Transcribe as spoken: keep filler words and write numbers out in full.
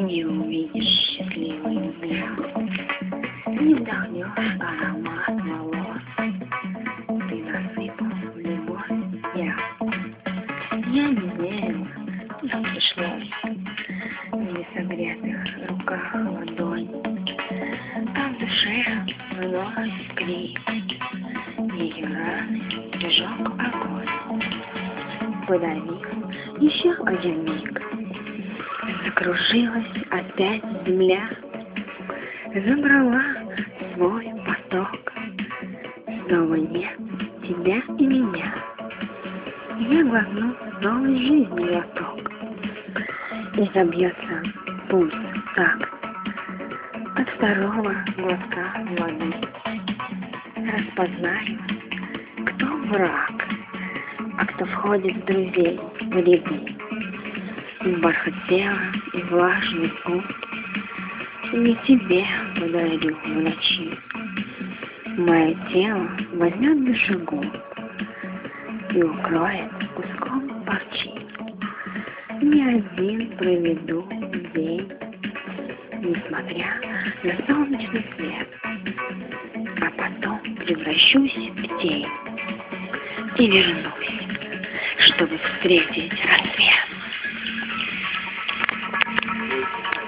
не увидишь счастливый взгляд, не вдохнешь аромат волос. Ты насыпал в любовь я. Я не верила, но пришлось. В несогретых руках ладонь, а в душе вновь крик. Ее раны прижег огонь. Подавил еще один миг. Закружилась опять земля, забрала свой поток. Снова нет тебя и меня. Я глотну новой жизни глоток, и забьется пульс так от второго глотка воды. Распознаю, кто враг, а кто входит в друзей в ряды. В бархат тела и влажный путь не тебе подарю в ночи. Мое тело возьмет душегуб и укроет куском парчи. Не один проведу день, несмотря на солнечный свет, а потом превращусь в тень и вернусь, чтобы встретить рассвет.